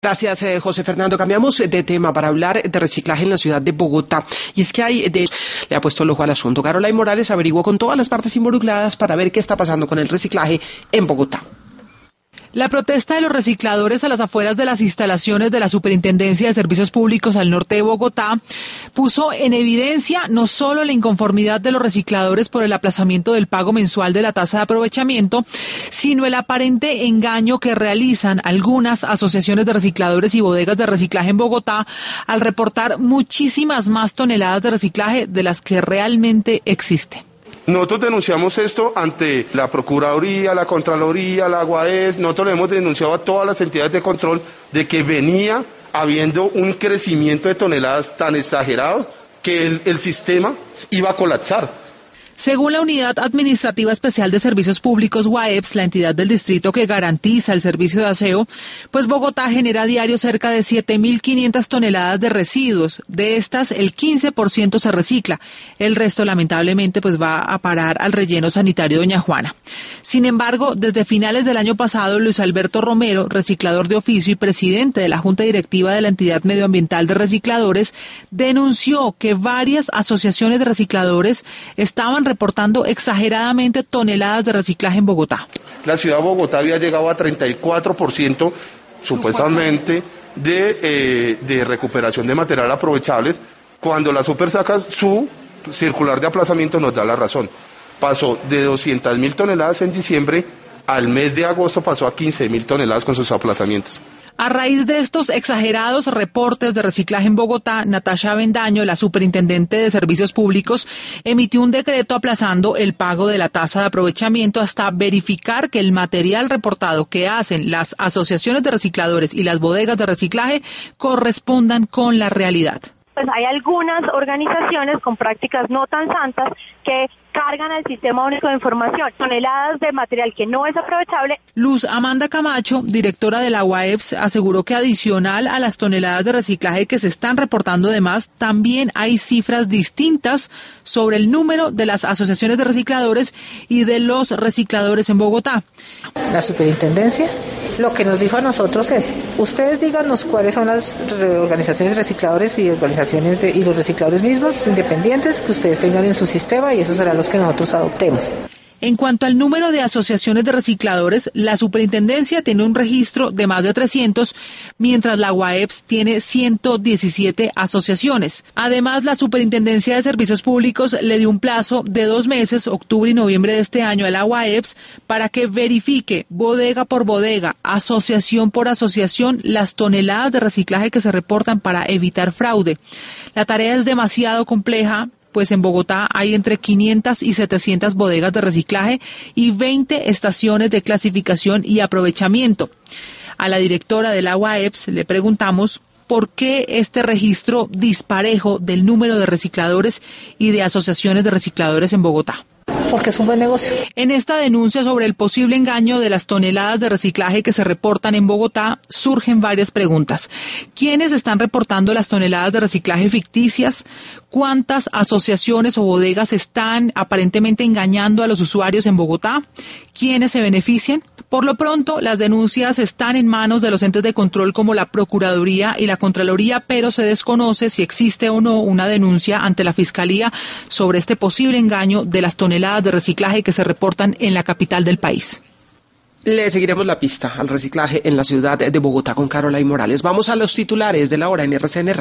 Gracias, José Fernando. Cambiamos de tema para hablar de reciclaje en la ciudad de Bogotá. Y es que le ha puesto el ojo al asunto. Caroline Morales averiguó con todas las partes involucradas para ver qué está pasando con el reciclaje en Bogotá. La protesta de los recicladores a las afueras de las instalaciones de la Superintendencia de Servicios Públicos al norte de Bogotá puso en evidencia no solo la inconformidad de los recicladores por el aplazamiento del pago mensual de la tasa de aprovechamiento, sino el aparente engaño que realizan algunas asociaciones de recicladores y bodegas de reciclaje en Bogotá al reportar muchísimas más toneladas de reciclaje de las que realmente existen. Nosotros denunciamos esto ante la Procuraduría, la Contraloría, la UAES, nosotros le hemos denunciado a todas las entidades de control de que venía habiendo un crecimiento de toneladas tan exagerado que el sistema iba a colapsar. Según la Unidad Administrativa Especial de Servicios Públicos UAEPS, la entidad del distrito que garantiza el servicio de aseo, pues Bogotá genera a diario cerca de 7.500 toneladas de residuos. De estas, el 15% se recicla. El resto, lamentablemente, pues va a parar al relleno sanitario Doña Juana. Sin embargo, desde finales del año pasado, Luis Alberto Romero, reciclador de oficio y presidente de la Junta Directiva de la Entidad Medioambiental de Recicladores, denunció que varias asociaciones de recicladores estaban reportando exageradamente toneladas de reciclaje en Bogotá. La ciudad de Bogotá había llegado a 34% supuestamente de recuperación de material aprovechables, cuando la Supersaca, su circular de aplazamiento nos da la razón. Pasó de 200.000 toneladas en diciembre, al mes de agosto pasó a 15.000 toneladas con sus aplazamientos. A raíz de estos exagerados reportes de reciclaje en Bogotá, Natasha Avendaño, la superintendente de Servicios Públicos, emitió un decreto aplazando el pago de la tasa de aprovechamiento hasta verificar que el material reportado que hacen las asociaciones de recicladores y las bodegas de reciclaje correspondan con la realidad. Pues hay algunas organizaciones con prácticas no tan santas que cargan al Sistema Único de Información toneladas de material que no es aprovechable. Luz Amanda Camacho, directora de la UAEPS, aseguró que adicional a las toneladas de reciclaje que se están reportando de más, también hay cifras distintas sobre el número de las asociaciones de recicladores y de los recicladores en Bogotá. La superintendencia lo que nos dijo a nosotros es: ustedes díganos cuáles son las organizaciones de recicladores y organizaciones y los recicladores mismos independientes que ustedes tengan en su sistema, y esos serán los que nosotros adoptemos. En cuanto al número de asociaciones de recicladores, la superintendencia tiene un registro de más de 300, mientras la UAEPS tiene 117 asociaciones. Además, la Superintendencia de Servicios Públicos le dio un plazo de 2 meses, octubre y noviembre de este año, a la UAEPS para que verifique bodega por bodega, asociación por asociación, las toneladas de reciclaje que se reportan para evitar fraude. La tarea es demasiado compleja, pues en Bogotá hay entre 500 y 700 bodegas de reciclaje y 20 estaciones de clasificación y aprovechamiento. A la directora de la UAEPS le preguntamos por qué este registro disparejo del número de recicladores y de asociaciones de recicladores en Bogotá. Porque es un buen negocio. En esta denuncia sobre el posible engaño de las toneladas de reciclaje que se reportan en Bogotá, surgen varias preguntas. ¿Quiénes están reportando las toneladas de reciclaje ficticias? ¿Cuántas asociaciones o bodegas están aparentemente engañando a los usuarios en Bogotá? ¿Quiénes se benefician? Por lo pronto, las denuncias están en manos de los entes de control como la Procuraduría y la Contraloría, pero se desconoce si existe o no una denuncia ante la Fiscalía sobre este posible engaño de las toneladas de reciclaje que se reportan en la capital del país. Le seguiremos la pista al reciclaje en la ciudad de Bogotá con Caroline Morales. Vamos a los titulares de la hora en RCN.